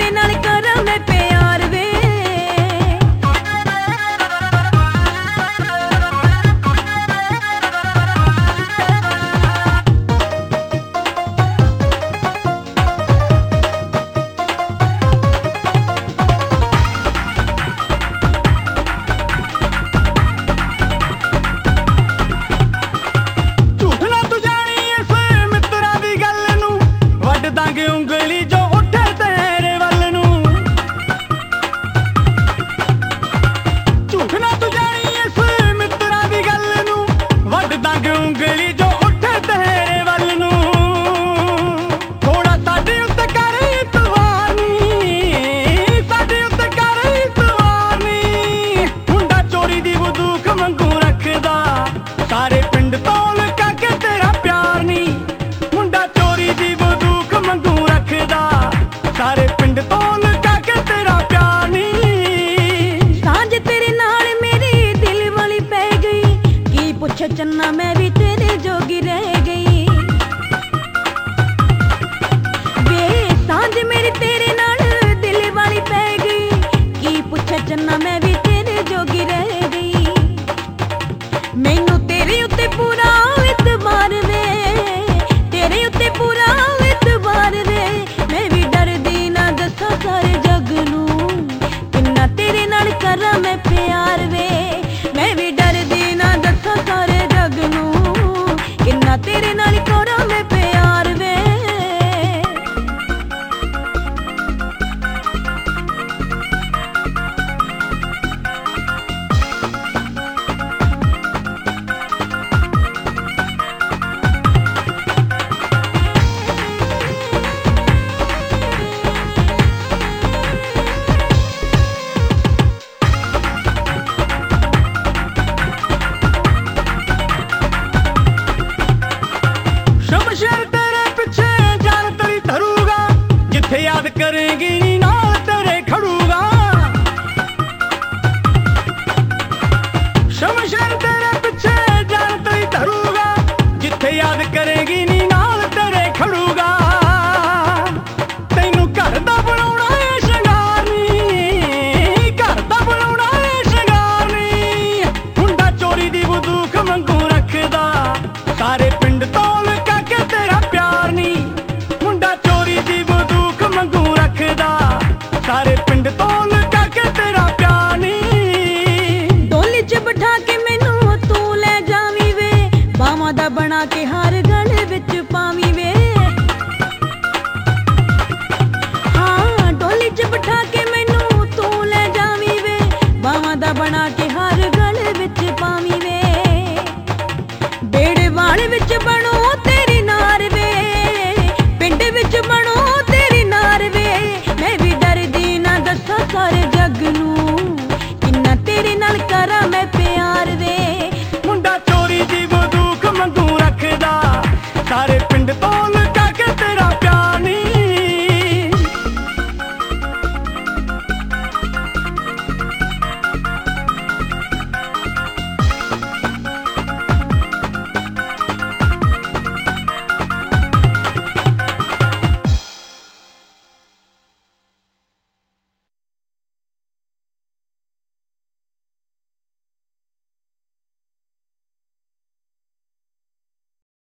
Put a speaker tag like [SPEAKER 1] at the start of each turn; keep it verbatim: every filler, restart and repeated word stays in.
[SPEAKER 1] तेरे नाल करा मैं प्यार वे।
[SPEAKER 2] ਉਂਗਲੀ ਜੋ ਉੱਠੇ ਤੇਰੇ ਵੱਲ ਨੂੰ, ਝੂਠ ਨਾ ਤੂੰ ਜਾਣੀ ਇਸ ਮਿੱਤਰਾਂ ਦੀ ਗੱਲ ਨੂੰ, ਵੱਢ ਦਾਂਗੇ ਉਂਗਲੀ ਜੋ ਉੱਠੇ ਤੇਰੇ ਵੱਲ ਨੂੰ। ਥੋੜਾ ਸਾਡੇ ਉੱਤੇ ਕਰ ਇਤਵਾਰ ਨੀ, ਸਾਡੇ ਉੱਤੇ ਕਰ ਇਤਵਾਰ ਨੀ। ਮੁੰਡਾ ਚੋਰੀ ਦੀ ਬੰਦੂਕ ਵਾਂਗੂ ਰੱਖਦਾ, ਸਾਰੇ ਪਿੰਡ ਤੋਂ ਲੁਕਾ ਕੇ ਤੇਰਾ ਪਿਆਰ ਨੀ। ਮੁੰਡਾ ਚੋਰੀ ਦੀ ਬੰਦੂਕ ਵਾਂਗੂ ਸਾਰੇ ਪਿੰਡ ਤੋਂ ਲੁਕਾ ਕੇ ਤੇਰਾ ਪਿਆਰ ਨੀ।
[SPEAKER 1] ਸਾਂਝ ਤੇਰੇ ਨਾਲ ਮੇਰੀ ਦਿਲ ਵਾਲੀ ਪੈ ਗਈ, ਕੀ ਪੁੱਛ ਚੰਨਾ ਮੈਂ ਵੀ ਤੇਰੇ ਜੋਗੀ ਰਹਿ ਗਈ। ਵੇ ਸਾਂਝ ਮੇਰੀ ਤੇਰੇ ਨਾਲ ਦਿਲ ਵਾਲੀ ਪੈ ਗਈ, ਕੀ ਪੁੱਛ ਚੰਨਾ ਮੈਂ ਵੀ ਤੇਰੇ ਜੋਗੀ ਰਹਿ ਗਈ। ਮੈਨੂੰ ਤੇਰੇ ਉੱਤੇ ਪੂਰਾ ਇਤਬਾਰ ਵੇ, ਤੇਰੇ ਉੱਤੇ ਪੂਰਾ ਇਤਬਾਰ ਵੇ। ਮੈਂ ਵੀ ਡਰਦੀ ਨਾ ਦੱਸਾਂ ਸਾਰੇ ਜੱਗ ਨੂੰ, ਕਿੰਨਾ ਤੇਰੇ ਨਾਲ ਕਰਾਂ ਮੈਂ ਪਿਆਰ ਵੇ। ਮੈਂ ਵੀ ਡਰਦੀ ਨਾ ਦੱਸਾਂ ਸਾਰੇ ਜੱਗ ਨੂੰ, ਕਿੰਨਾ ਤੇਰੇ ਨਾਲ ਕਰਾਂ ਮੈਂ ਪਿਆਰ ਵੇ।
[SPEAKER 2] याद करेगी नाल तेरे खड़ूगा, शमशेर तेरे पिछे जान तेरी धरूगा। जिथे याद करेगी नी नाल तेरे खड़ूगा। तैनू घर दा बनाउणा है शंगार नी, घर दा बनाउणा है शंगार नी। मुंडा चोरी दी बंदूक वांगू रखदा, सारे पिंड तो लुका के तेरा प्यार नी। मुंडा चोरी दी बंदूक वांगू रखदा, सारे पिंड तो